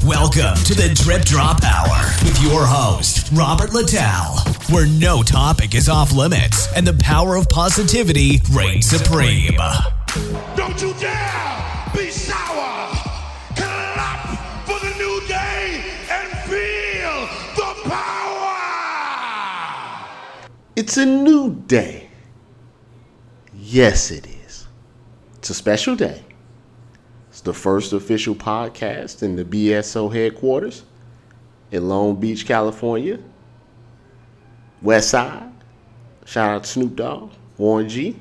Welcome to the Drip Drop Hour with your host, Robert Littell, where no topic is off limits and the power of positivity reigns supreme. Don't you dare be sour. Clap for the new day and feel the power. It's a new day. Yes, it is. It's a special day. It's the first official podcast in the BSO headquarters in Long Beach, California. West Side. Shout out to Snoop Dogg, Warren G.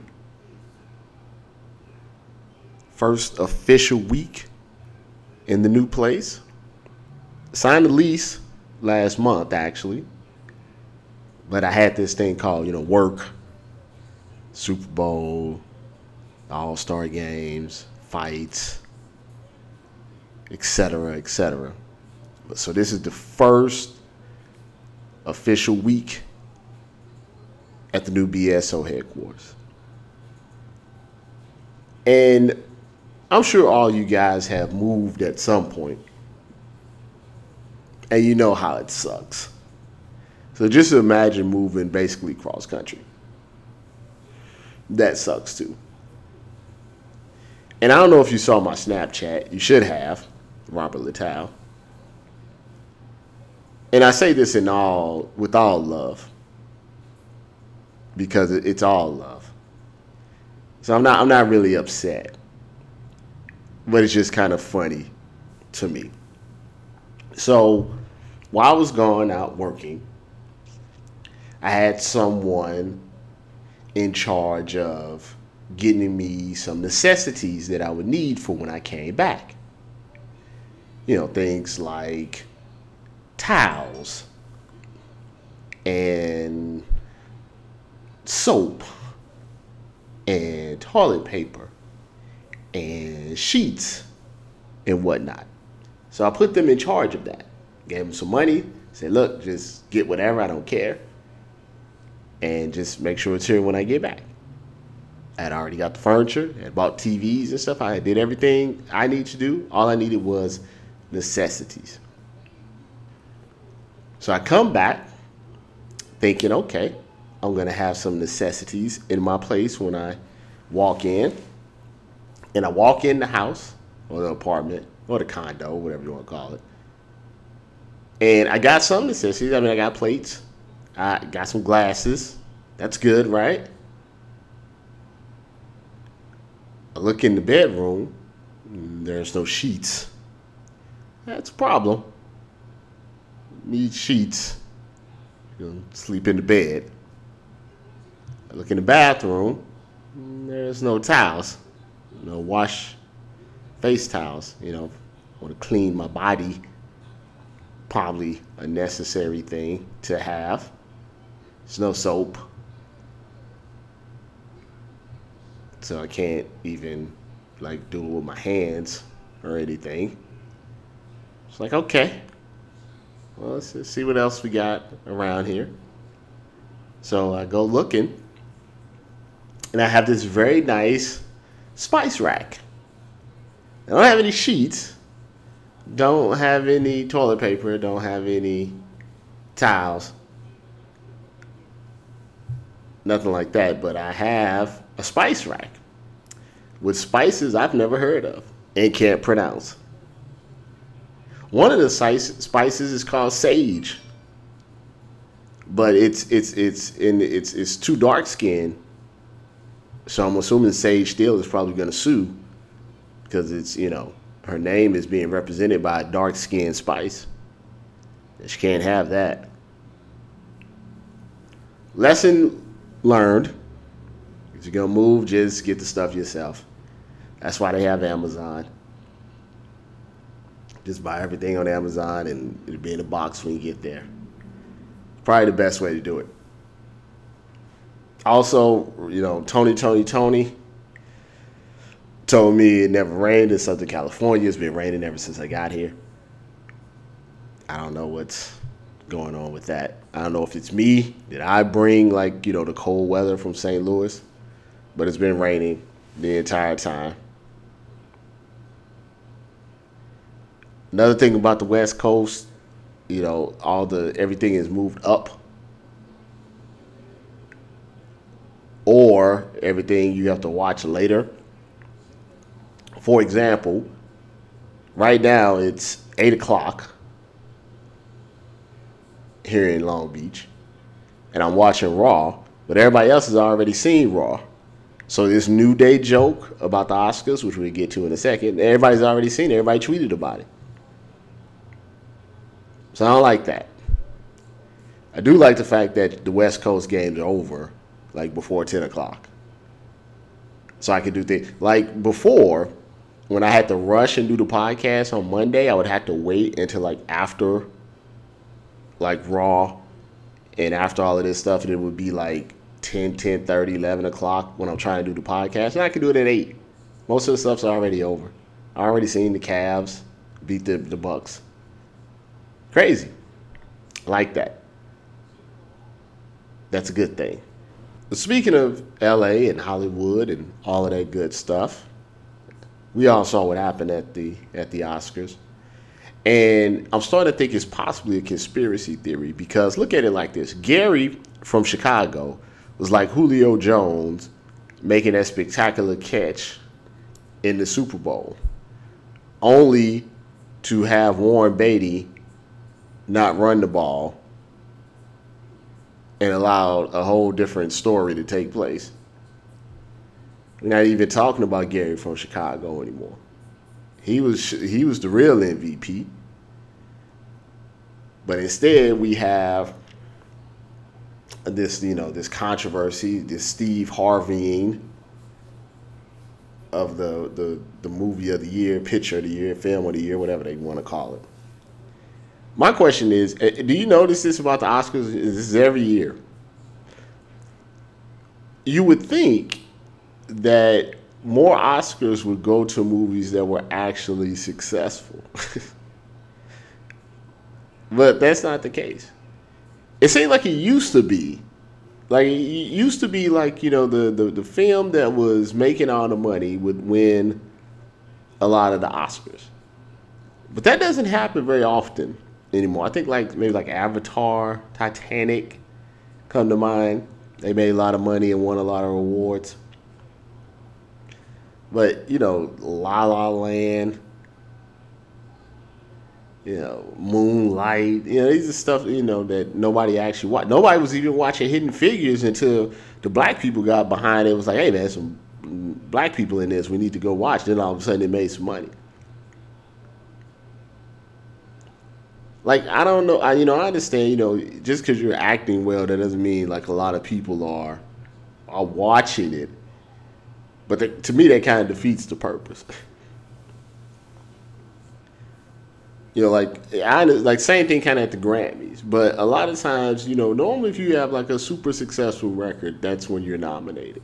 First official week in the new place. Signed the lease last month, actually. But I had this thing called, work, Super Bowl, All-Star games, fights, etc., etc. So this is the first official week at the new BSO headquarters. And I'm sure all you guys have moved at some point. And you know how it sucks. So just imagine moving basically cross country. That sucks too. And I don't know if you saw my Snapchat. You should have, Robert Littell. And I say this with all love. Because it's all love. So I'm not really upset. But it's just kind of funny to me. So while I was going out working, I had someone in charge of getting me some necessities that I would need for when I came back. Things like towels and soap and toilet paper and sheets and whatnot. So I put them in charge of that. Gave them some money. Said, look, just get whatever. I don't care. And just make sure it's here when I get back. I had already got the furniture. I had bought TVs and stuff. I did everything I needed to do. All I needed was necessities. So I come back thinking, okay, I'm going to have some necessities in my place when I walk in. And I walk in the house or the apartment or the condo, whatever you want to call it. And I got some necessities. I got plates. I got some glasses. That's good, right? I look in the bedroom. There's no sheets. That's a problem. Need sheets. Sleep in the bed. I look in the bathroom. There's no towels. No wash face towels. Want to clean my body. Probably a necessary thing to have. There's no soap. So I can't even do it with my hands or anything. It's like, okay. Well, let's see what else we got around here. So I go looking. And I have this very nice spice rack. I don't have any sheets. Don't have any toilet paper. Don't have any towels. Nothing like that. But I have a spice rack with spices I've never heard of and can't pronounce. One of the spices is called sage. But it's too dark skinned. So I'm assuming Sage Steele is probably going to sue because it's, her name is being represented by a dark-skinned spice. And she can't have that. Lesson learned. If you're going to move, just get the stuff yourself. That's why they have Amazon. Just buy everything on Amazon and it'll be in a box when you get there. Probably the best way to do it. Also, Tony told me it never rained in Southern California. It's been raining ever since I got here. I don't know what's going on with that. I don't know if it's me. Did I bring the cold weather from St. Louis? But it's been raining the entire time. Another thing about the West Coast, everything is moved up, or everything you have to watch later. For example, right now it's 8 o'clock here in Long Beach, and I'm watching Raw, but everybody else has already seen Raw. So this New Day joke about the Oscars, which we'll get to in a second, everybody's already seen it. Everybody tweeted about it. So I don't like that. I do like the fact that the West Coast games are over, like before 10 o'clock. So I could do things. Like before, when I had to rush and do the podcast on Monday, I would have to wait until like after like Raw and after all of this stuff, and it would be like 10, 10:30, 11 o'clock when I'm trying to do the podcast. And I can do it at 8. Most of the stuff's already over. I already seen the Cavs beat the Bucks. Crazy. I like that. That's a good thing. But speaking of LA and Hollywood and all of that good stuff, we all saw what happened at the Oscars. And I'm starting to think it's possibly a conspiracy theory, because look at it like this. Gary from Chicago was like Julio Jones making that spectacular catch in the Super Bowl, only to have Warren Beatty not run the ball and allow a whole different story to take place. We're not even talking about Gary from Chicago anymore. He was the real MVP. But instead we have this controversy, this Steve Harveying of the movie of the year, picture of the year, film of the year, whatever they want to call it. My question is, do you notice this about the Oscars? This is every year. You would think that more Oscars would go to movies that were actually successful. But that's not the case. It seemed like it used to be. Like, it used to be like, the film that was making all the money would win a lot of the Oscars. But that doesn't happen very often anymore. I think maybe like Avatar, Titanic come to mind. They made a lot of money and won a lot of awards. But, La La Land, Moonlight, these are stuff, that nobody actually watched. Nobody was even watching Hidden Figures until the black people got behind it. It was like, hey, man, some black people in this. We need to go watch. Then all of a sudden it made some money. Like, I don't know. I understand, just because you're acting well, that doesn't mean like a lot of people are watching it. But to me, that kind of defeats the purpose. Like same thing kind of at the Grammys. But a lot of times, normally if you have like a super successful record, that's when you're nominated.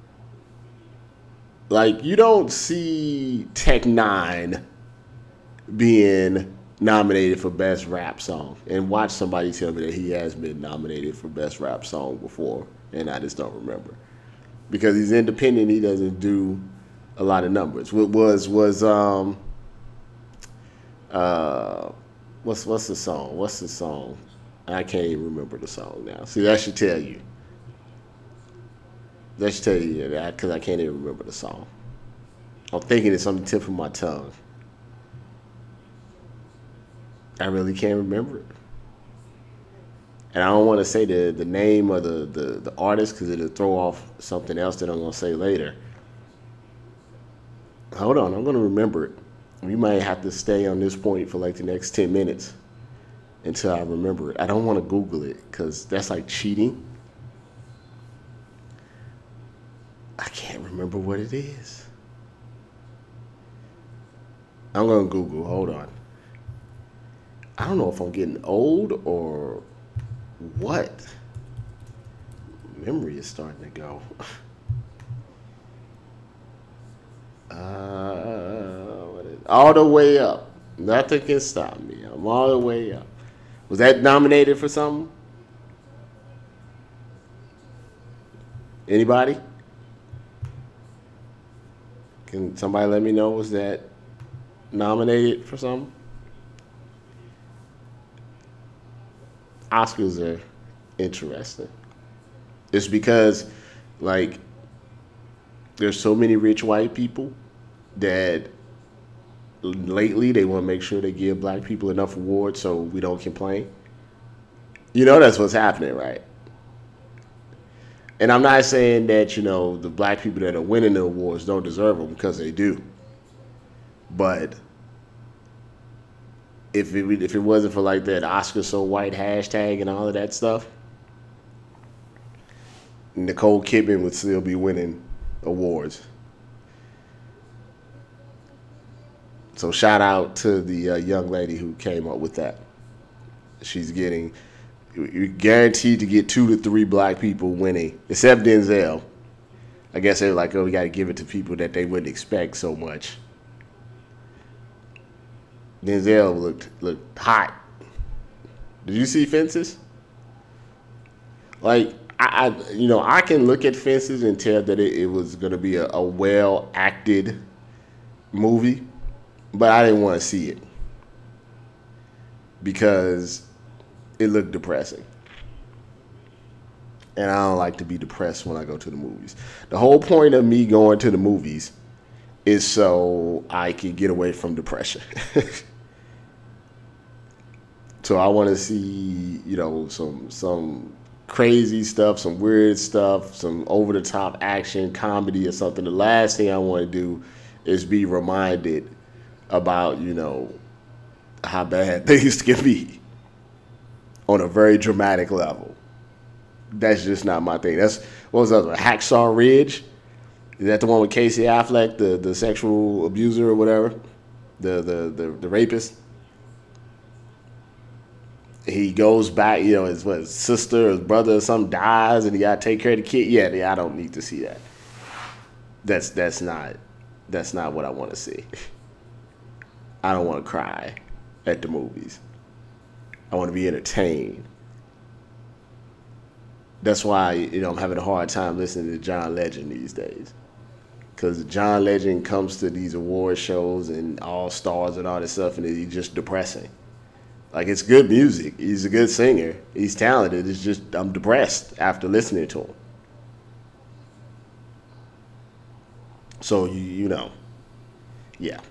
Like, you don't see Tech Nine being nominated for Best Rap Song. And watch somebody tell me that he has been nominated for Best Rap Song before, and I just don't remember. Because he's independent, he doesn't do a lot of numbers. What's the song? What's the song? I can't even remember the song now. See, that should tell you. That should tell you that, because I can't even remember the song. I'm thinking it's on the tip of my tongue. I really can't remember it. And I don't want to say the name of the artist, because it'll throw off something else that I'm going to say later. Hold on, I'm going to remember it. We might have to stay on this point for like the next 10 minutes until I remember it. I don't want to Google it, because that's like cheating. I can't remember what it is. I'm going to Google. Hold on. I don't know if I'm getting old or what. Memory is starting to go. All the way up. Nothing can stop me. I'm all the way up. Was that nominated for something? Anybody? Can somebody let me know? Was that nominated for something? Oscars are interesting. It's because, like, there's so many rich white people that lately they want to make sure they give black people enough awards so we don't complain. You know that's what's happening, right? And I'm not saying that, the black people that are winning the awards don't deserve them, because they do. But if it wasn't for like that Oscar so white hashtag and all of that stuff, Nicole Kidman would still be winning awards. So shout out to the young lady who came up with that. You're guaranteed to get 2 to 3 black people winning, except Denzel. I guess they were like, oh, we got to give it to people that they wouldn't expect so much. Denzel looked hot. Did you see Fences? Like, I can look at Fences and tell that it was going to be a well-acted movie, but I didn't want to see it because it looked depressing. And I don't like to be depressed when I go to the movies. The whole point of me going to the movies is so I can get away from depression. So I want to see, some crazy stuff, some weird stuff, some over-the-top action, comedy or something. The last thing I want to do is be reminded about, how bad things can be on a very dramatic level. That's just not my thing. What was that? Hacksaw Ridge? Is that the one with Casey Affleck, the sexual abuser or whatever? The rapist? He goes back, his sister or his brother or something dies and he gotta take care of the kid. Yeah, I don't need to see that. That's not what I want to see. I don't want to cry at the movies. I want to be entertained. That's why, I'm having a hard time listening to John Legend these days. Because John Legend comes to these award shows and All Stars and all this stuff, and he's just depressing. Like, it's good music. He's a good singer. He's talented. It's just, I'm depressed after listening to him. So, yeah.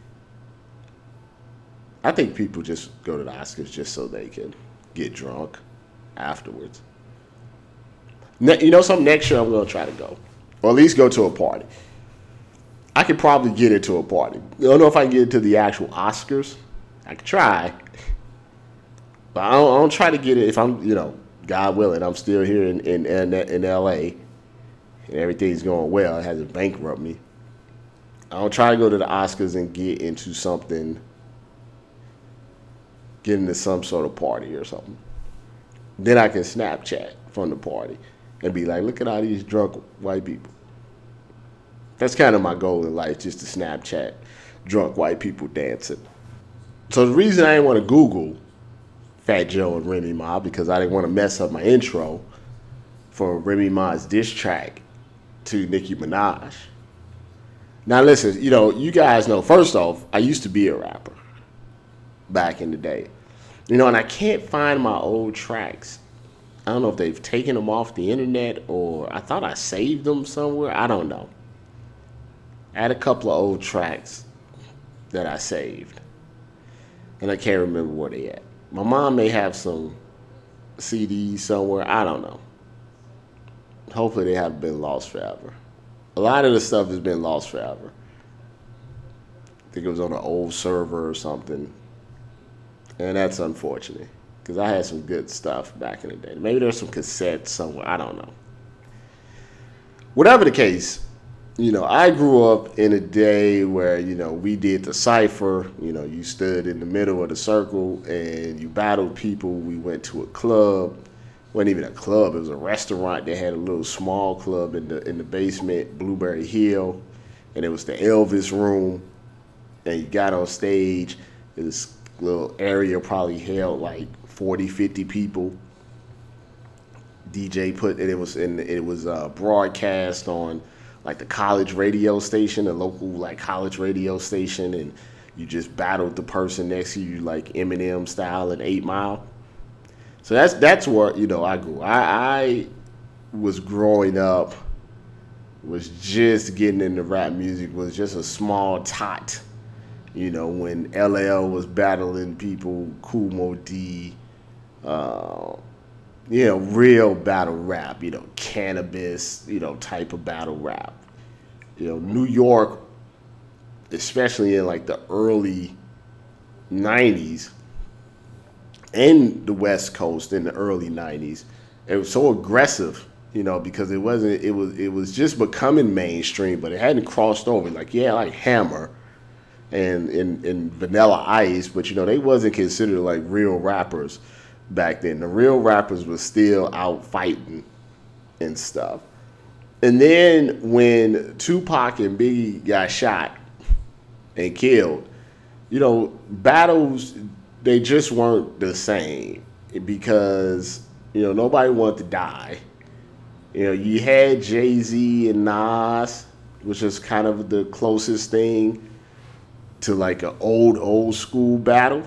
I think people just go to the Oscars just so they can get drunk afterwards. Something next year I'm going to try to go. Or at least go to a party. I could probably get into a party. I don't know if I can get into the actual Oscars. I could try. But I don't try to get it if I'm, God willing, I'm still here in L.A. and everything's going well. It hasn't bankrupted me. I don't try to go to the Oscars and get into something, get into some sort of party or something. Then I can Snapchat from the party and be like, look at all these drunk white people. That's kind of my goal in life, just to Snapchat drunk white people dancing. So the reason I didn't want to Google Fat Joe and Remy Ma, because I didn't want to mess up my intro for Remy Ma's diss track to Nicki Minaj. Now listen, you guys know, first off, I used to be a rapper back in the day. And I can't find my old tracks. I don't know if they've taken them off the internet or I thought I saved them somewhere. I don't know. I had a couple of old tracks that I saved. And I can't remember where they at. My mom may have some CDs somewhere. I don't know. Hopefully they haven't been lost forever. A lot of the stuff has been lost forever. I think it was on an old server or something. And that's unfortunate. Because I had some good stuff back in the day. Maybe there's some cassettes somewhere. I don't know. Whatever the case, I grew up in a day where, we did the cypher. You stood in the middle of the circle and you battled people. We went to a club. It wasn't even a club. It was a restaurant. They had a little small club in the basement, Blueberry Hill. And it was the Elvis room. And you got on stage. This little area probably held like 40, 50 people. DJ it was broadcast on like the college radio station, a local like college radio station, and you just battled the person next to you like Eminem style in 8 Mile. So that's where, I grew. I was growing up, was just getting into rap music, was just a small tot. When LL was battling people, Kool Moe Dee, real battle rap, cannabis, type of battle rap. New York, especially in like the early 90s, and the West Coast in the early 90s, it was so aggressive, because it was just becoming mainstream, but it hadn't crossed over. Like, like Hammer and Vanilla Ice, but they wasn't considered like real rappers back then. The real rappers were still out fighting and stuff. And then when Tupac and Biggie got shot and killed, battles, they just weren't the same because, nobody wanted to die. You had Jay-Z and Nas, which is kind of the closest thing to like an old school battle.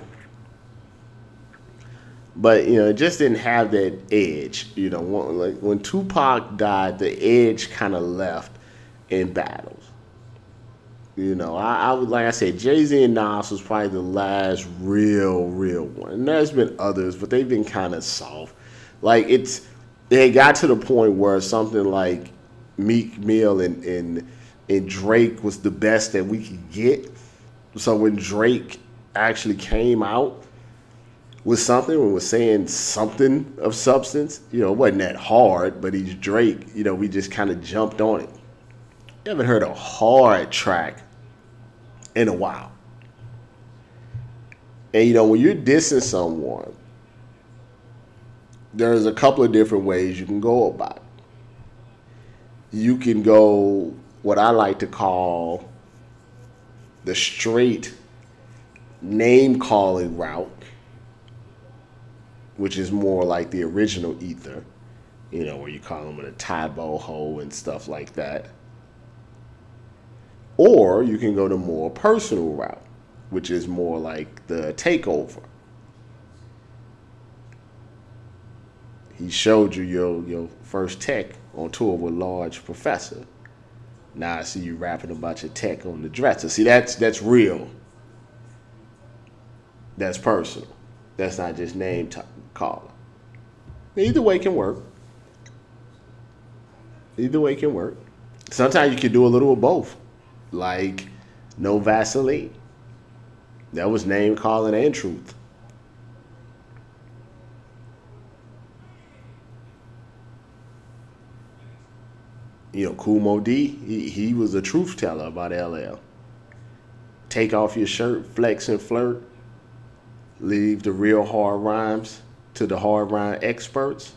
But, it just didn't have that edge. Like when Tupac died, the edge kind of left in battles. I would, like I said, Jay-Z and Nas was probably the last real one. And there's been others, but they've been kind of soft. Like it got to the point where something like Meek Mill and Drake was the best that we could get. So when Drake actually came out with something and was saying something of substance, it wasn't that hard, but he's Drake, we just kind of jumped on it. You haven't heard a hard track in a while. And when you're dissing someone, there's a couple of different ways you can go about it. You can go what I like to call the straight name-calling route, which is more like the original Ether, where you call them a Tybo Ho and stuff like that. Or you can go the more personal route, which is more like the takeover. He showed you your first tech on tour with Large Professor. Now I see you rapping about your tech on the dresser. See, that's real. That's personal. That's not just name calling. Either way can work. Sometimes you can do a little of both. Like No Vaseline. That was name calling and truth. Kool Moe Dee, he was a truth teller about LL. Take off your shirt, flex and flirt. Leave the real hard rhymes to the hard rhyme experts.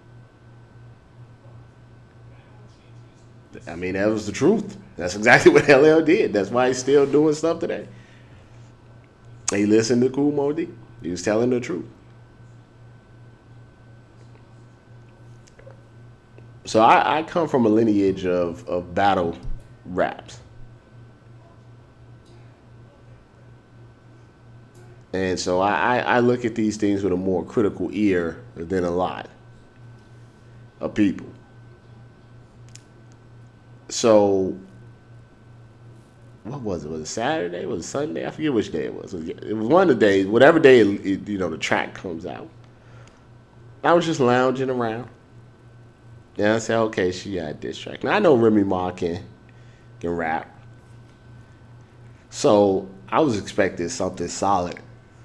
I mean, that was the truth. That's exactly what LL did. That's why he's still doing stuff today. He listened to Kool Moe Dee. He was telling the truth. So I come from a lineage of battle raps. And so I look at these things with a more critical ear than a lot of people. So, what was it? Was it Saturday? Was it Sunday? I forget which day it was. It was one of the days, whatever day, the track comes out. I was just lounging around. And I said, okay, she got this track. Now, I know Remy Ma can rap. So, I was expecting something solid.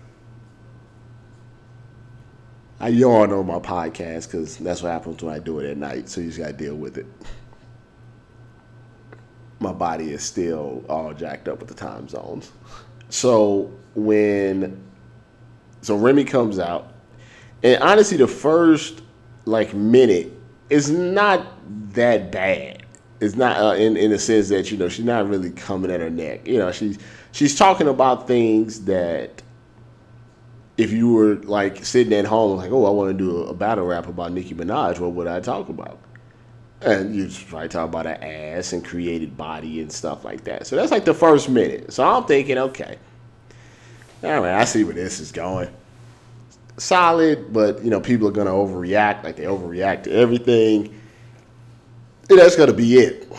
I yawn on my podcast because that's what happens when I do it at night. So, you just got to deal with it. My body is still all jacked up with the time zones. So, Remy comes out. And honestly, the first, minute is not that bad. It's not in the sense that, she's not really coming at her neck. She's talking about things that if you were, sitting at home, I want to do a battle rap about Nicki Minaj, what would I talk about? And you probably talk about her ass and created body and stuff like that. So that's the first minute. So I'm thinking, okay, all right, I see where this is going. solid, but people are gonna overreact, like they overreact to everything. And that's gonna be it.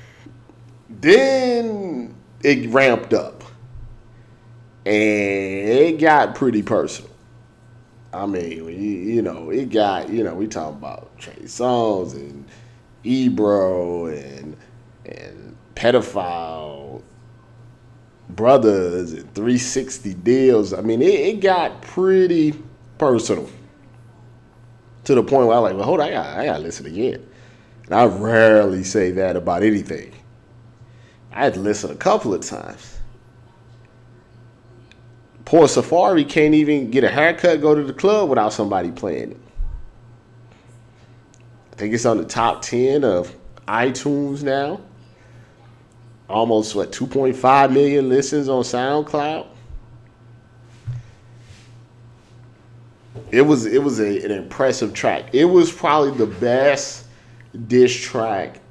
Then it ramped up, and it got pretty personal. I mean, it got, we talking about Trey Songz and Ebro and pedophile brothers and 360 deals. I mean, it got pretty personal to the point where I'm like, well, hold on, I gotta listen again. And I rarely say that about anything. I had to listen a couple of times. Poor Safari can't even get a haircut, go to the club without somebody playing it. I think it's on the top 10 of iTunes now. Almost, 2.5 million listens on SoundCloud. It was an impressive track. It was probably the best diss track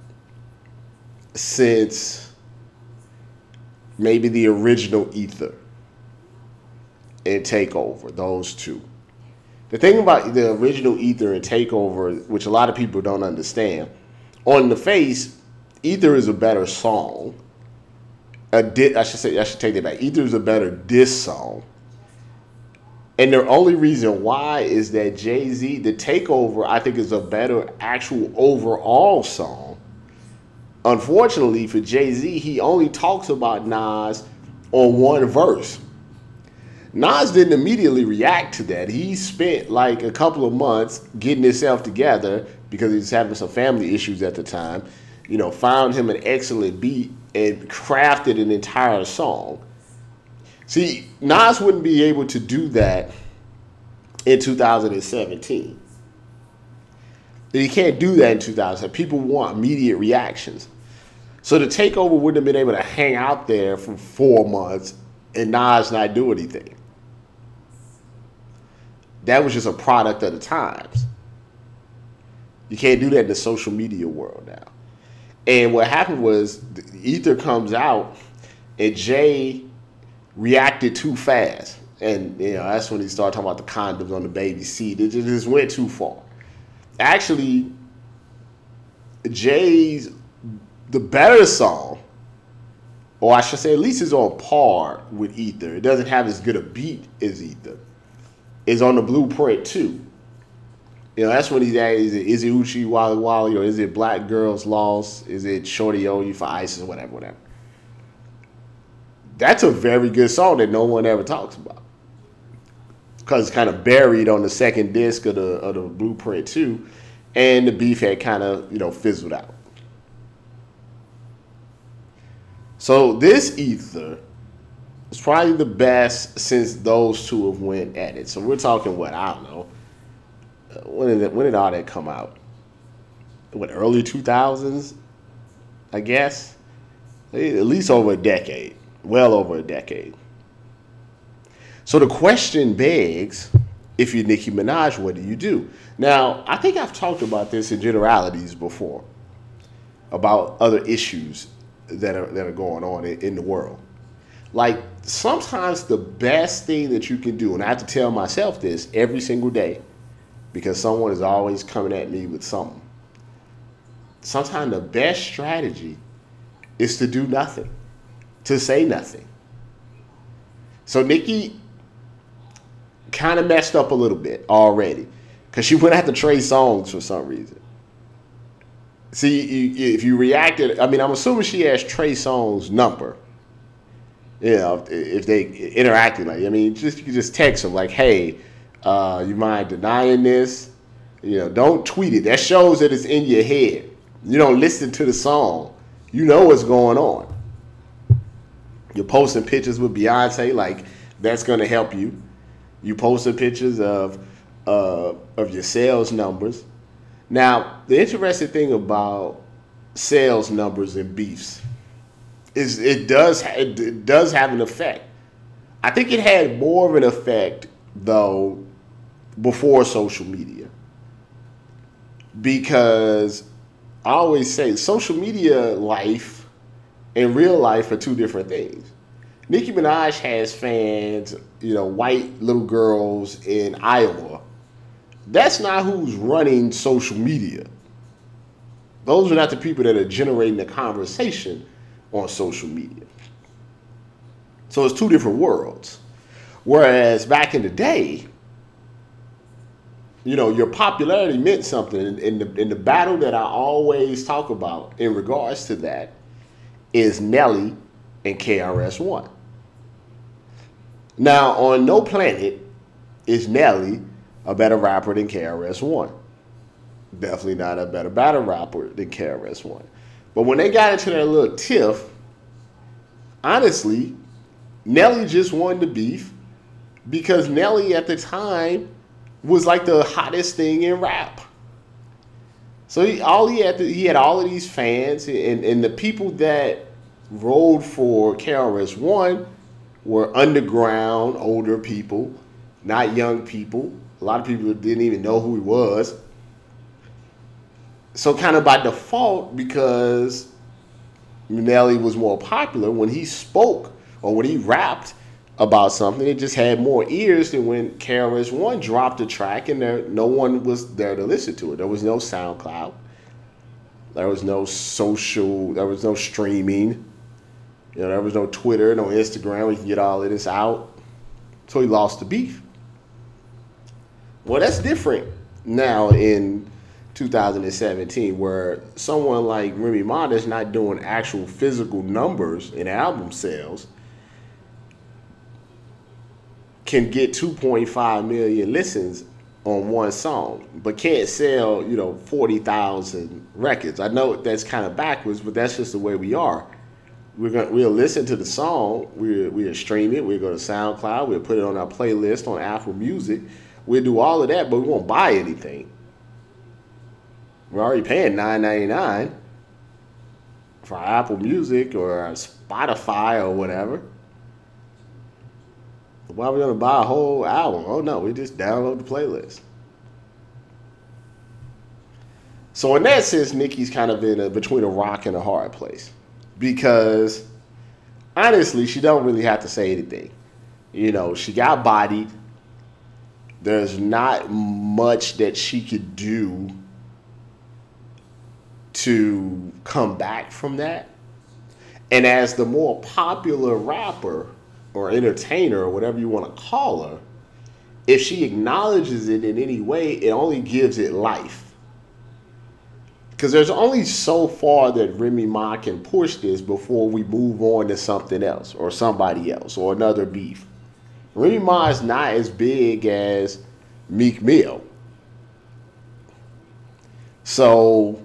since maybe the original Ether and Takeover, those two. The thing about the original Ether and Takeover, which a lot of people don't understand, on the face, Ether is a better song. I should take that back. Ether is a better diss song. And the only reason why is that Jay-Z, the Takeover, I think is a better actual overall song. Unfortunately for Jay-Z, he only talks about Nas on one verse. Nas didn't immediately react to that. He spent like a couple of months getting himself together because he was having some family issues at the time. Found him an excellent beat and crafted an entire song. See, Nas wouldn't be able to do that in 2017. He can't do that in 2000. People want immediate reactions. So the Takeover wouldn't have been able to hang out there for 4 months and Nas not do anything. That was just a product of the times. You can't do that in the social media world now. And what happened was Ether comes out and Jay reacted too fast. And that's when he started talking about the condoms on the baby seat. It just went too far. Actually, Jay's the better song, or I should say at least is on par with Ether. It doesn't have as good a beat as Ether. Is on the Blueprint 2. That's when he's at, is it Uchi Wally Wally, or is it Black Girls Lost? Is it Shorty O You for ISIS, whatever. That's a very good song that no one ever talks about. Because it's kind of buried on the second disc of the Blueprint 2, and the beef had kind of, fizzled out. So this Ether is probably the best since those two have went at it. So we're talking, I don't know. When did all that come out? Early 2000s, I guess? At least over a decade. Well over a decade. So the question begs, if you're Nicki Minaj, what do you do? Now, I think I've talked about this in generalities before, about other issues that are going on in the world. Like, sometimes the best thing that you can do, and I have to tell myself this every single day, because someone is always coming at me with something. Sometimes the best strategy is to do nothing, to say nothing. So Nicki kind of messed up a little bit already, because she went after Trey Songz for some reason. See, if you reacted, I'm assuming she has Trey Songz' number. If they interacted, you could just text him like, hey, you mind denying this? Don't tweet it. That shows that it's in your head. You don't listen to the song. You know what's going on. You're posting pictures with Beyonce, like that's going to help you. You posting pictures of your sales numbers. Now, the interesting thing about sales numbers and beefs is it does have an effect. I think it had more of an effect though before social media, because I always say social media life and real life are two different things. Nicki Minaj has fans white little girls in Iowa. That's not who's running social media. Those are not the people that are generating the conversation on social media. So it's two different worlds. Whereas back in the day, your popularity meant something. In the battle that I always talk about in regards to that is Nelly and KRS-One. Now, on no planet is Nelly a better rapper than KRS-One. Definitely not a better battle rapper than KRS-One. But when they got into their little tiff, honestly, Nelly just won the beef because Nelly at the time was like the hottest thing in rap. So he had all of these fans, and the people that rolled for KRS-One were underground, older people, not young people. A lot of people didn't even know who he was. So kind of by default, because Nelly was more popular, when he spoke or when he rapped about something, it just had more ears than when KRS-One dropped a track and no one was there to listen to it. There was no SoundCloud. There was no social, there was no streaming. There was no Twitter, no Instagram. We can get all of this out. So he lost the beef. Well, that's different now in 2017, where someone like Remy Ma that's not doing actual physical numbers in album sales can get 2.5 million listens on one song, but can't sell, 40,000 records. I know that's kind of backwards, but that's just the way we are. We'll listen to the song, we'll stream it, we'll go to SoundCloud, we'll put it on our playlist on Apple Music. We'll do all of that, but we won't buy anything. We're already paying $9.99 for Apple Music or Spotify or whatever. Why are we going to buy a whole album? Oh, no, we just download the playlist. So in that sense, Nicki's kind of in between a rock and a hard place. Because, honestly, she don't really have to say anything. She got bodied. There's not much that she could do to come back from that. And as the more popular rapper or entertainer or whatever you want to call her, if she acknowledges it in any way, it only gives it life. Because there's only so far that Remy Ma can push this before we move on to something else or somebody else or another beef. Remy Ma is not as big as Meek Mill. So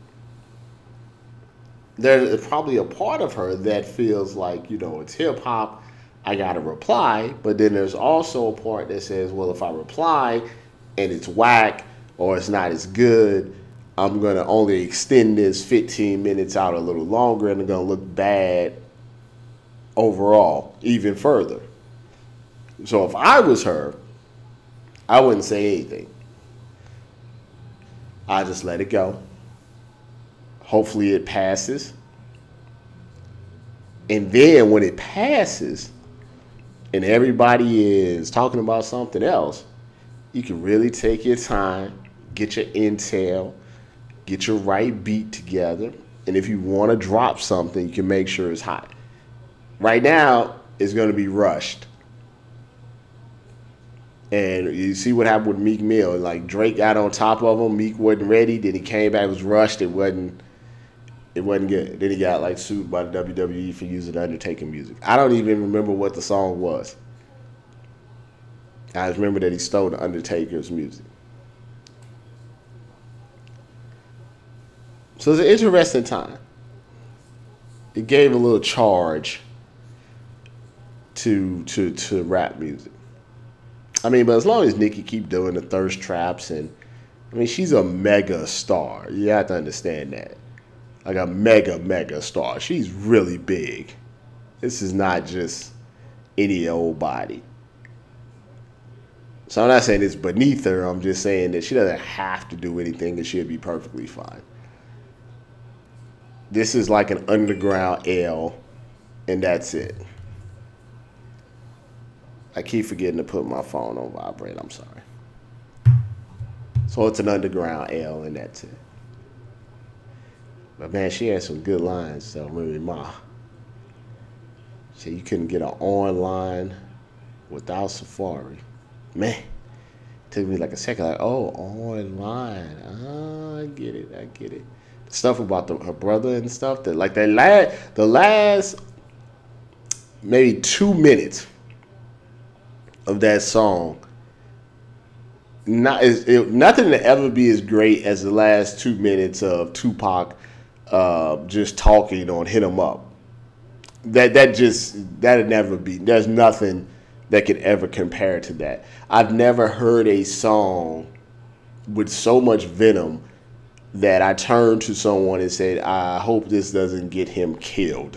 there's probably a part of her that feels like, it's hip hop, I got to reply. But then there's also a part that says, well, if I reply and it's whack or it's not as good, I'm going to only extend this 15 minutes out a little longer and it's going to look bad overall, even further. So if I was her, I wouldn't say anything. I just let it go. Hopefully it passes. And then when it passes and everybody is talking about something else, you can really take your time, get your intel, get your right beat together. And if you want to drop something, you can make sure it's hot. Right now, it's going to be rushed. And you see what happened with Meek Mill. Like, Drake got on top of him. Meek wasn't ready. Then he came back, it was rushed. It wasn't good. Then he got sued by the WWE for using Undertaker music. I don't even remember what the song was. I just remember that he stole the Undertaker's music. So it's an interesting time. It gave a little charge to rap music. But as long as Nicki keep doing the thirst traps, and she's a mega star. You have to understand that. Like a mega star. She's really big. This is not just any old body. So I'm not saying it's beneath her. I'm just saying that she doesn't have to do anything and she'll be perfectly fine. This is like an underground L, and that's it. I keep forgetting to put my phone on vibrate. I'm sorry. So it's an underground L in that too. But man, she had some good lines though, Remy Ma. So you couldn't get an online without Safari. Man, it took me like a second, like, oh, online. I get it. The stuff about her brother and stuff, that like the last maybe 2 minutes of that song, nothing to ever be as great as the last 2 minutes of Tupac just talking on Hit 'Em Up. That'd never be. There's nothing that could ever compare to that. I've never heard a song with so much venom that I turned to someone and said, I hope this doesn't get him killed.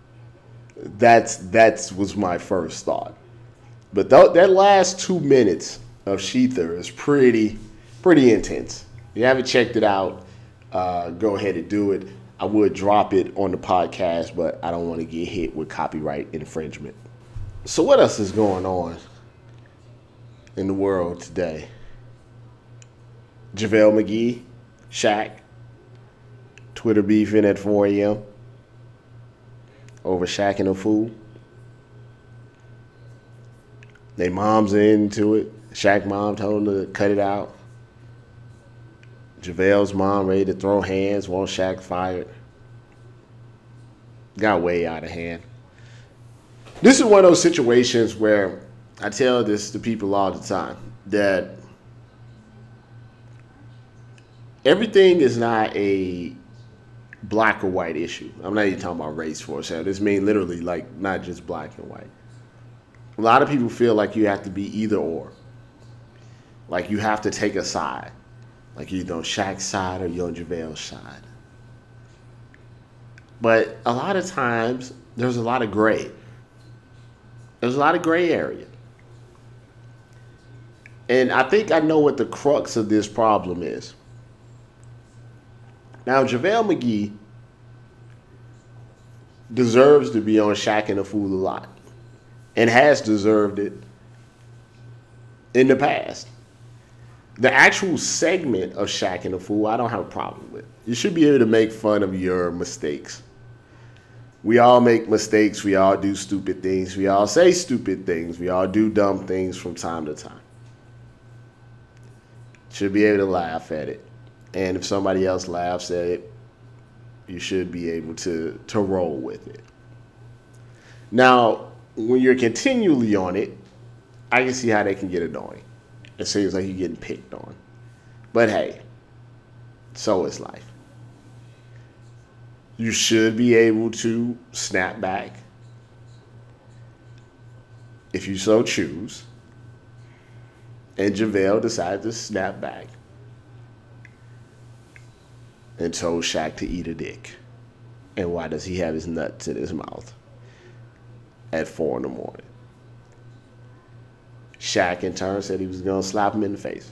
That was my first thought. But that last 2 minutes of Sheether is pretty intense. If you haven't checked it out, go ahead and do it. I would drop it on the podcast, but I don't want to get hit with copyright infringement. So what else is going on in the world today? JaVale McGee, Shaq, Twitter beefing at 4 a.m. over Shaq and a fool. They moms are into it. Shaq mom told him to cut it out. JaVale's mom ready to throw hands, want Shaq fired. Got way out of hand. This is one of those situations where I tell this to people all the time, that everything is not a black or white issue. I'm not even talking about race for a second. This means literally like not just black and white. A lot of people feel like you have to be either or. Like you have to take a side. Like you're on Shaq's side or you're on JaVale's side. But a lot of times, there's a lot of gray. There's a lot of gray area. And I think I know what the crux of this problem is. Now, JaVale McGee deserves to be on Shaq and a Fool a lot. And has deserved it in the past. The actual segment of Shaq and a Fool, I don't have a problem with. You should be able to make fun of your mistakes. We all make mistakes. We all do stupid things. We all say stupid things. We all do dumb things from time to time. Should be able to laugh at it. And if somebody else laughs at it, you should be able to roll with it. Now, when you're continually on it, I can see how they can get annoying. It seems like you're getting picked on. But hey, so is life. You should be able to snap back if you so choose. And JaVale decided to snap back and told Shaq to eat a dick. And why does he have his nuts in his mouth at 4 in the morning? Shaq, in turn, said he was going to slap him in the face.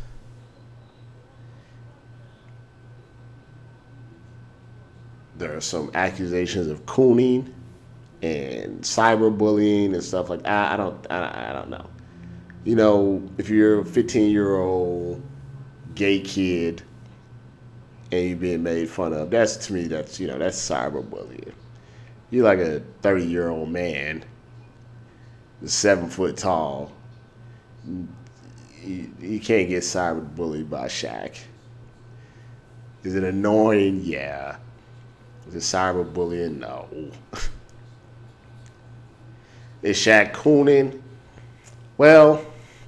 There are some accusations of cooning and cyberbullying and stuff like that. I don't know. You know, if you're a 15-year-old gay kid and you're being made fun of, that's cyberbullying. You're like a 30-year-old man, 7 foot tall. You can't get cyberbullied by Shaq. Is it annoying? Yeah. Is it cyberbullying? No. Is Shaq cooning? Well,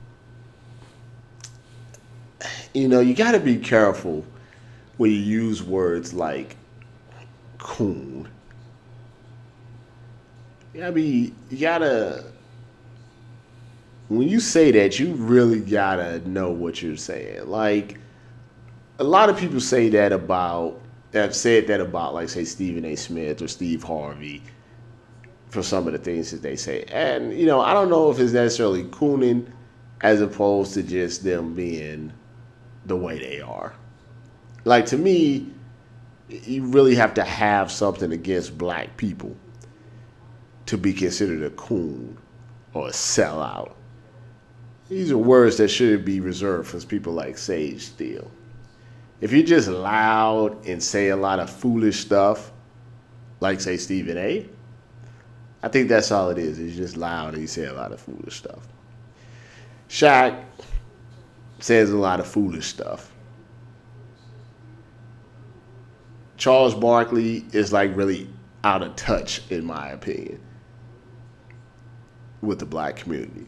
you got to be careful when you use words like coon. When you say that, you really gotta know what you're saying. Like, a lot of people have said that about, like, say, Stephen A. Smith or Steve Harvey for some of the things that they say. And, I don't know if it's necessarily cooning as opposed to just them being the way they are. Like, to me, you really have to have something against black people to be considered a coon. or a sellout. These are words that should be reserved for people like Sage Steele. If you're just loud and say a lot of foolish stuff, like say Stephen A., I think that's all it is. He's just loud and he say a lot of foolish stuff. Shaq says a lot of foolish stuff. Charles Barkley is like really out of touch, in my opinion, with the black community.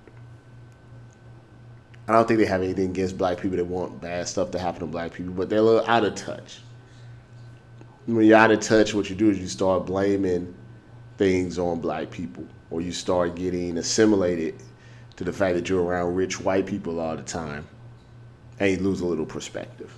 I don't think they have anything against black people that want bad stuff to happen to black people, but they're a little out of touch. When you're out of touch, what you do is you start blaming things on black people, or you start getting assimilated to the fact that you're around rich white people all the time, and you lose a little perspective.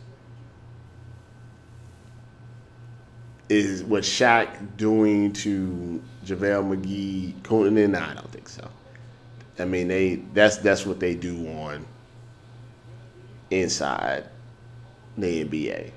Is what Shaq doing to JaVale McGee, Coonan? No, I don't think so. I mean, that's what they do on inside the NBA.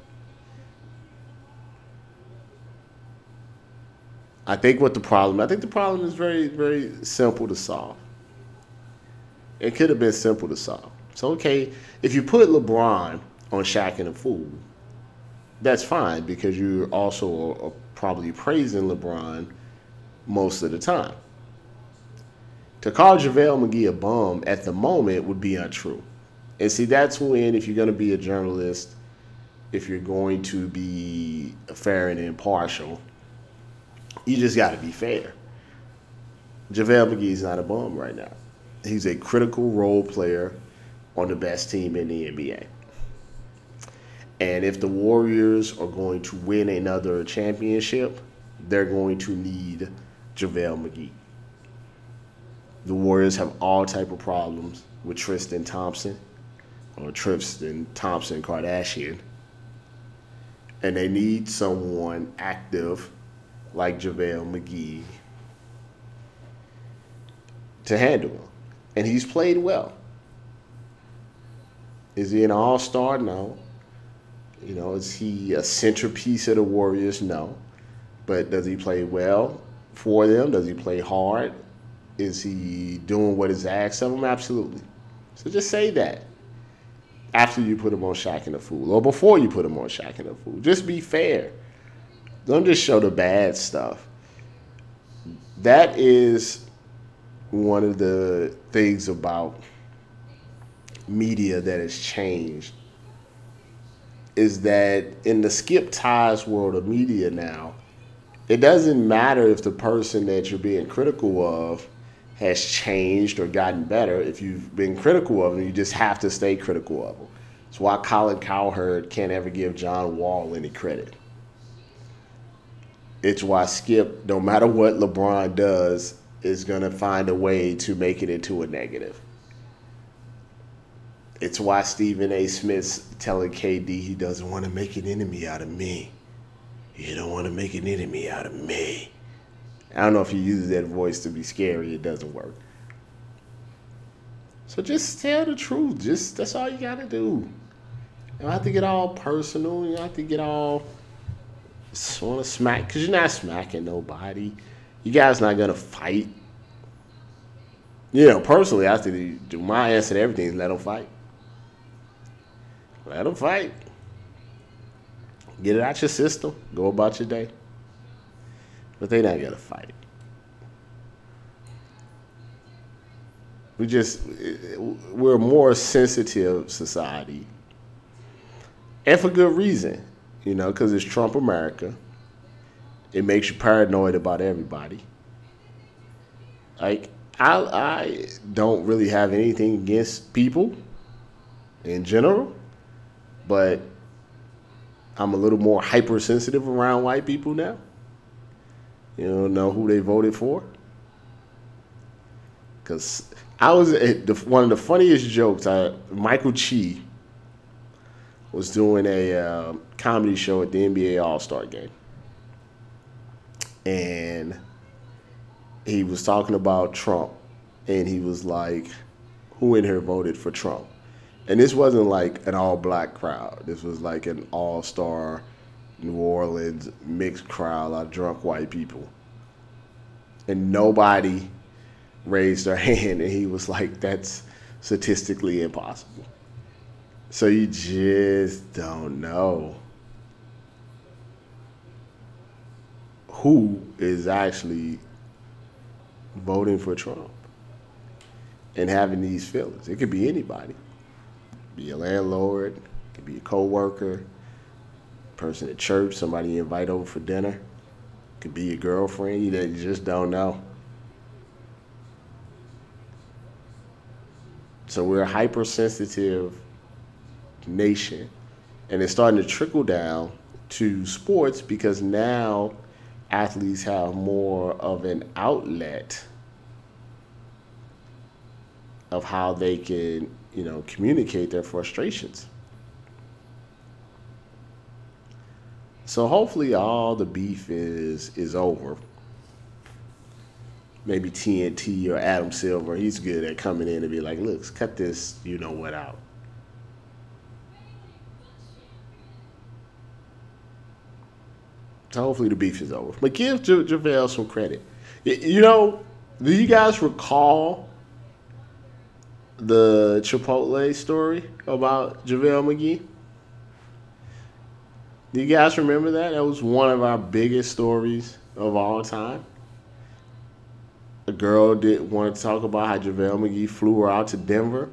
I think the problem is very, very simple to solve. It could have been simple to solve. So, okay, if you put LeBron on Shaq and a fool, that's fine because you're also probably praising LeBron most of the time. To call JaVale McGee a bum at the moment would be untrue. And see, that's when, if you're going to be a journalist, if you're going to be fair and impartial, you just got to be fair. JaVale McGee's not a bum right now. He's a critical role player on the best team in the NBA. And if the Warriors are going to win another championship, they're going to need JaVale McGee. The Warriors have all type of problems with Tristan Thompson Kardashian. And they need someone active like JaVale McGee to handle him. And he's played well. Is he an all-star? No. Is he a centerpiece of the Warriors? No. But does he play well for them? Does he play hard? Is he doing what is asked of him? Absolutely. So just say that after you put him on Shaq and a Fool, or before you put him on Shaq and a Fool. Just be fair. Don't just show the bad stuff. That is one of the things about media that has changed, is that in the Skip Ties world of media now, it doesn't matter if the person that you're being critical of has changed or gotten better. If you've been critical of them, you just have to stay critical of them. That's why Colin Cowherd can't ever give John Wall any credit. It's why Skip, no matter what LeBron does, is going to find a way to make it into a negative. It's why Stephen A. Smith's telling KD he doesn't want to make an enemy out of me. You don't want to make an enemy out of me. I don't know if he uses that voice to be scary. It doesn't work. So just tell the truth. That's all you got to do. You don't have to get all personal. You don't have to get all want to smack, because you're not smacking nobody. You guys not going to fight. Personally, I think my answer to everything is let them fight. Let them fight. Get it out your system. Go about your day. But they not gonna fight. We're a more sensitive society. And for good reason. Because it's Trump America. It makes you paranoid about everybody. Like, I don't really have anything against people in general. But I'm a little more hypersensitive around white people now. You don't know who they voted for. Because one of the funniest jokes, Michael Chi was doing a comedy show at the NBA All-Star Game. And he was talking about Trump. And he was like, who in here voted for Trump? And this wasn't like an all-black crowd. This was like an all-star New Orleans mixed crowd of drunk white people. And nobody raised her hand, and he was like, that's statistically impossible. So you just don't know who is actually voting for Trump and having these feelings. It could be anybody. It could be a landlord, it could be a coworker, person at church, somebody you invite over for dinner. It could be your girlfriend. You just don't know. So we're a hypersensitive nation, and it's starting to trickle down to sports because now athletes have more of an outlet of how they can, communicate their frustrations. So hopefully all the beef is over. Maybe TNT or Adam Silver, he's good at coming in and be like, look, cut this you-know-what out. So hopefully the beef is over. But give JaVale some credit. Do you guys recall the Chipotle story about JaVale McGee? Do you guys remember that? That was one of our biggest stories of all time. A girl did want to talk about how JaVale McGee flew her out to Denver,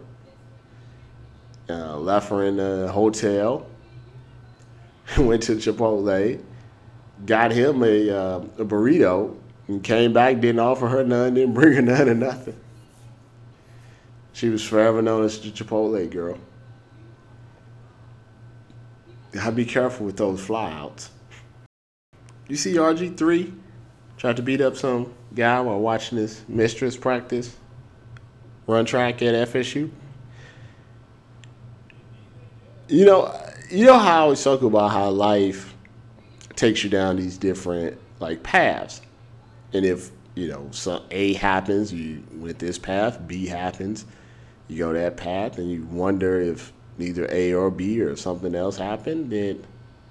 left her in the hotel, went to Chipotle, got him a burrito, and came back, didn't offer her none, didn't bring her none or nothing. She was forever known as the Chipotle girl. Gotta be careful with those flyouts. You see RG3 tried to beat up some guy while watching his mistress practice run track at FSU. You know how I always talk about how life takes you down these different paths, and if some A happens, you went this path. B happens, you go that path, and you wonder if neither A or B or something else happened. Then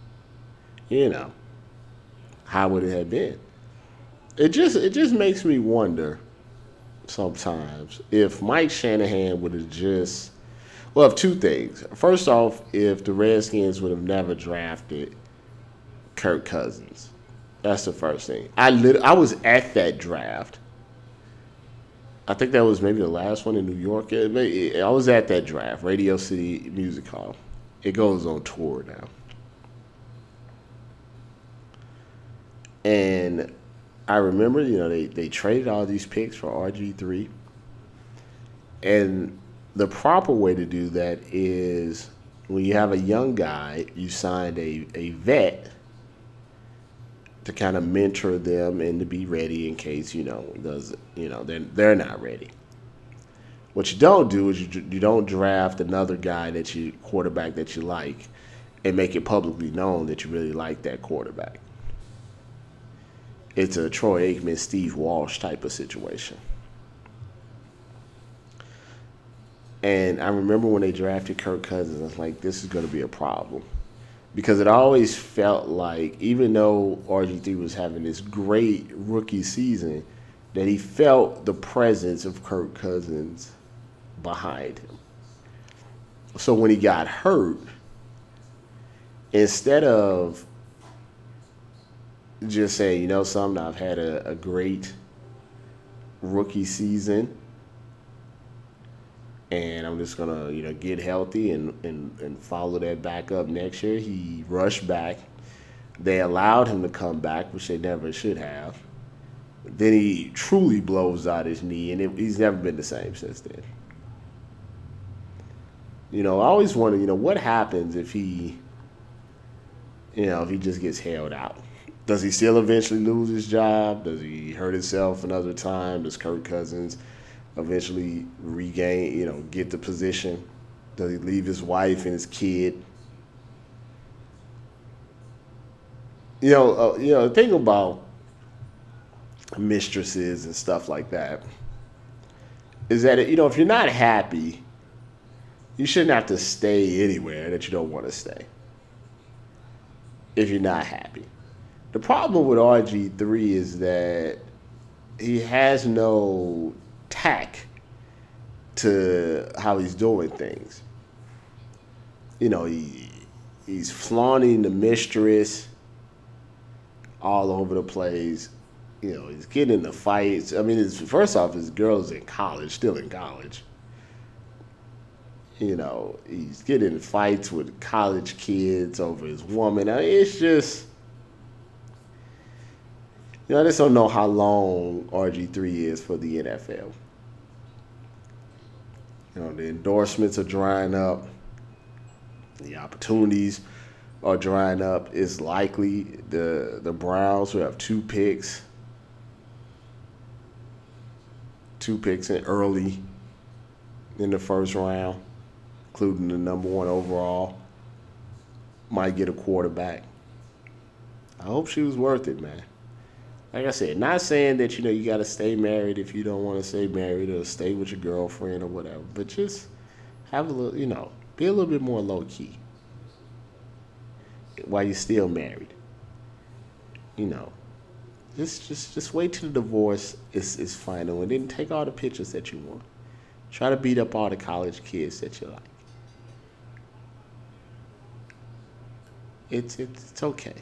how would it have been? It just makes me wonder sometimes if Mike Shanahan would have of two things. First off, if the Redskins would have never drafted Kirk Cousins. That's the first thing. I was at that draft. I think that was maybe the last one in New York. I was at that draft, Radio City Music Hall. It goes on tour now. And I remember, they traded all these picks for RG3. And the proper way to do that is when you have a young guy, you signed a vet to kind of mentor them and to be ready in case, they're not ready. What you don't do is you don't draft another guy quarterback that you like and make it publicly known that you really like that quarterback. It's a Troy Aikman, Steve Walsh type of situation. And I remember when they drafted Kirk Cousins, I was like, this is going to be a problem. Because it always felt like, even though RG3 was having this great rookie season, that he felt the presence of Kirk Cousins behind him. So when he got hurt, instead of just saying, something, I've had a great rookie season, and I'm just going to, get healthy and follow that back up next year. He rushed back. They allowed him to come back, which they never should have. Then he truly blows out his knee, and he's never been the same since then. I always wonder, what happens if he just gets held out? Does he still eventually lose his job? Does he hurt himself another time? Does Kirk Cousins eventually regain, get the position? Does he leave his wife and his kid? The thing about mistresses and stuff like that is that, if you're not happy, you shouldn't have to stay anywhere that you don't want to stay if you're not happy. The problem with RG3 is that he has no tack to how he's doing things. You know, he's flaunting the mistress all over the place. You know, he's getting into fights. I mean, first off, his girl's in college, still in college. You know, he's getting in fights with college kids over his woman. I mean, it's just, you know, I just don't know how long RG3 is for the NFL. You know, the endorsements are drying up. The opportunities are drying up. It's likely the Browns will have two picks in early in the first round, including the number 1 overall. Might get a quarterback. I hope she was worth it, man. Like I said, not saying that, you know, you got to stay married if you don't want to stay married or stay with your girlfriend or whatever, but just have a little, you know, be a little bit more low key while you're still married. You know, just wait till the divorce is final, and then take all the pictures that you want. Try to beat up all the college kids that you like. It's okay.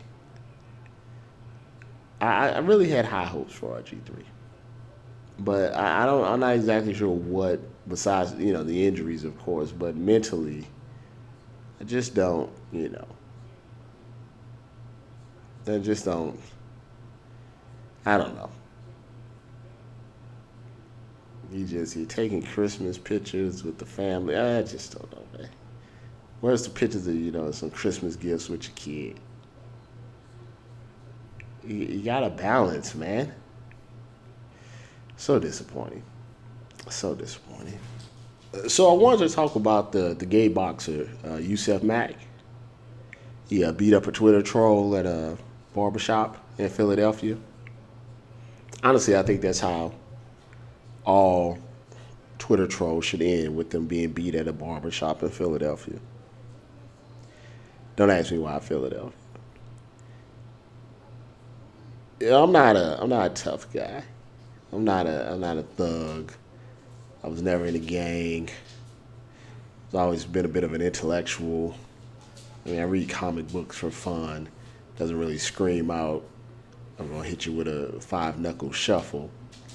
I really had high hopes for RG3, but I'm not exactly sure what, besides, you know, the injuries, of course, but mentally, I just don't, you know, I don't know. You're taking Christmas pictures with the family. I just don't know, man. Where's the pictures of, you know, some Christmas gifts with your kid? You gotta balance, man. So disappointing. So disappointing. So I wanted to talk about the gay boxer, Yusef Mack. He beat up a Twitter troll at a barbershop in Philadelphia. Honestly, I think that's how all Twitter trolls should end, with them being beat at a barbershop in Philadelphia. Don't ask me why Philadelphia. I'm not a tough guy. I'm not a thug. I was never in a gang. I've always been a bit of an intellectual. I mean, I read comic books for fun. Doesn't really scream out, I'm gonna hit you with a 5-knuckle shuffle.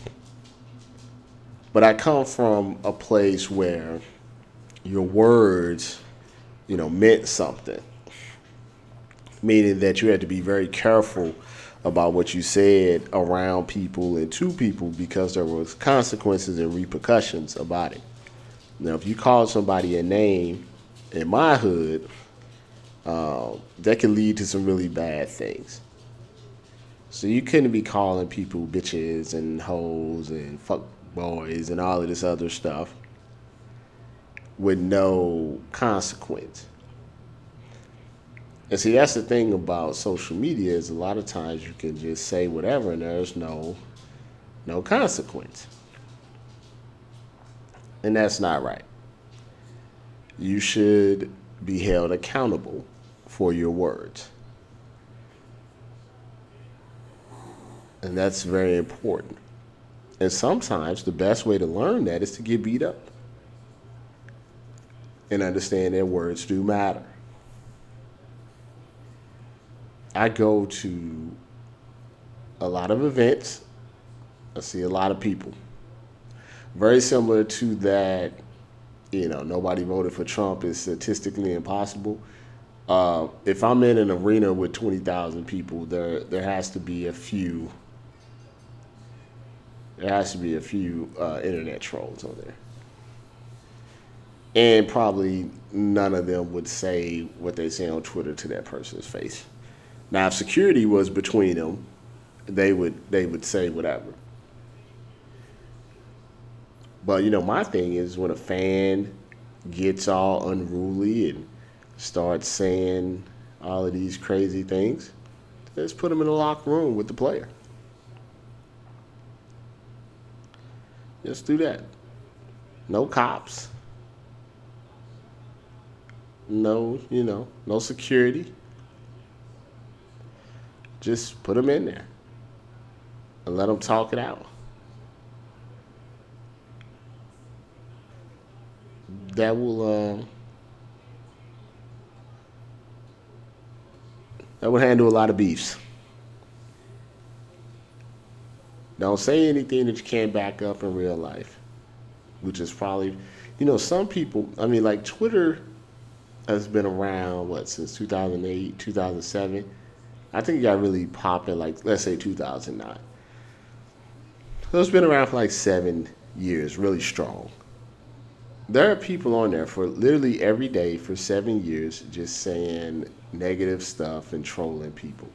But I come from a place where your words, you know, meant something. Meaning that you had to be very careful about what you said around people and to people, because there was consequences and repercussions about it. Now, if you called somebody a name in my hood, that could lead to some really bad things. So you couldn't be calling people bitches and hoes and fuck boys and all of this other stuff with no consequence. And see, that's the thing about social media, is a lot of times you can just say whatever and there's no consequence. And that's not right. You should be held accountable for your words. And that's very important. And sometimes the best way to learn that is to get beat up and understand that words do matter. I go to a lot of events. I see a lot of people. Very similar to that, you know, nobody voted for Trump is statistically impossible. If I'm in an arena with 20,000 people, there has to be a few. There has to be a few internet trolls on there. And probably none of them would say what they say on Twitter to that person's face. Now, if security was between them, they would say whatever. But, you know, my thing is, when a fan gets all unruly and starts saying all of these crazy things, let's put them in a locked room with the player. Just do that. No cops. No, you know, no security. Just put them in there and let them talk it out. that will handle a lot of beefs. Don't say anything that you can't back up in real life, which is probably, some people, like Twitter has been around, since 2008, 2007. I think it got really popping, let's say 2009. So it's been around for 7 years, really strong. There are people on there for literally every day for 7 years just saying negative stuff and trolling people.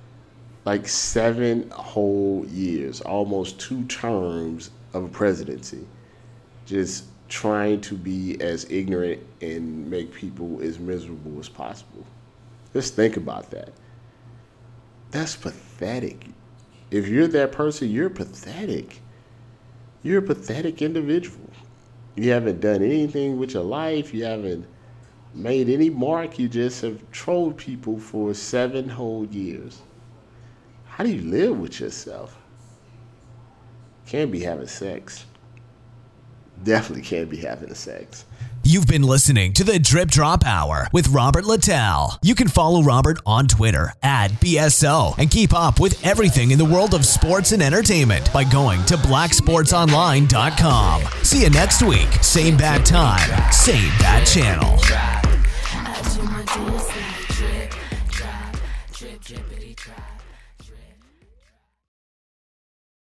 7 whole years, almost 2 terms of a presidency, just trying to be as ignorant and make people as miserable as possible. Just think about that. That's pathetic. If you're that person, you're pathetic. You're a pathetic individual. You haven't done anything with your life. You haven't made any mark. You just have trolled people for 7 whole years. How do you live with yourself? Can't be having sex. Definitely can't be having sex. You've been listening to the Drip Drop Hour with Robert Littell. You can follow Robert on Twitter @BSO and keep up with everything in the world of sports and entertainment by going to blacksportsonline.com. See you next week. Same bad time, same bad channel.